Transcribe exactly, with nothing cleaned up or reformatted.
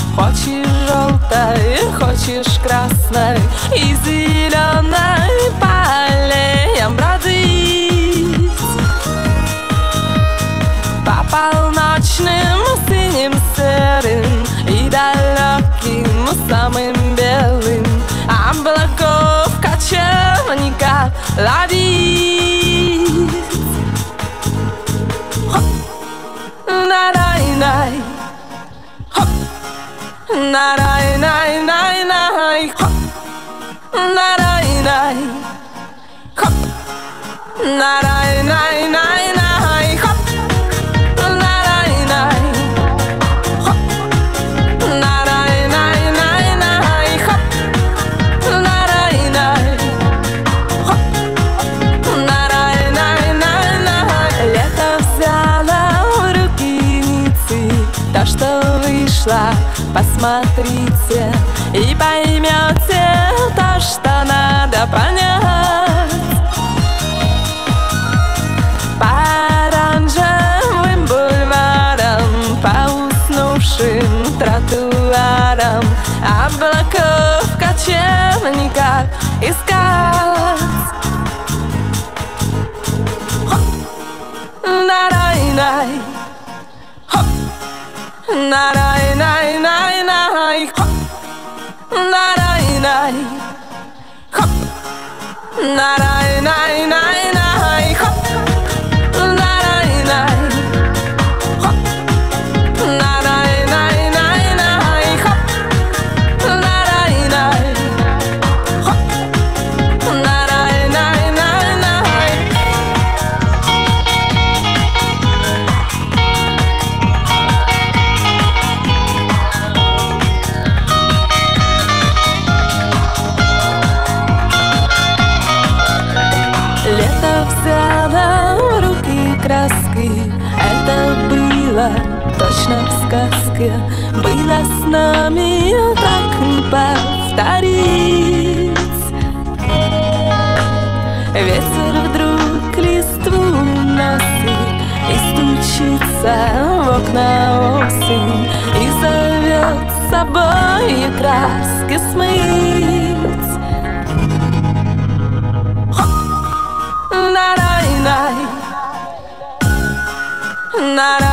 Хочешь желтой, хочешь красной и зеленой по аллеям бродить. По полночным синим, серым и далеким, самым белым облаков кочевника ловить. На-рай-най, на-рай-най-най-най, на-рай-най, на-рай-най-най-най, на-рай-най, на-рай-най-най-най, на-рай-най, на-рай-най-най-най. Лето взяло в руки Ницы, то, что вышло, посмотрите и поймете то, что надо понять. По оранжевым бульварам, по уснувшим тротуарам облаков кочевника искать. На-рай-най, на-рай-най-най-най, на-рай-най, на-рай-най-най-най, на-рай-най, лето взяло в руки краски. Это было точно в сказке. Было с нами, так не повторить. Ветер вдруг листву уносит и стучится в окна осень, и зовет с собой краски смыть. На-рай-най, на-рай.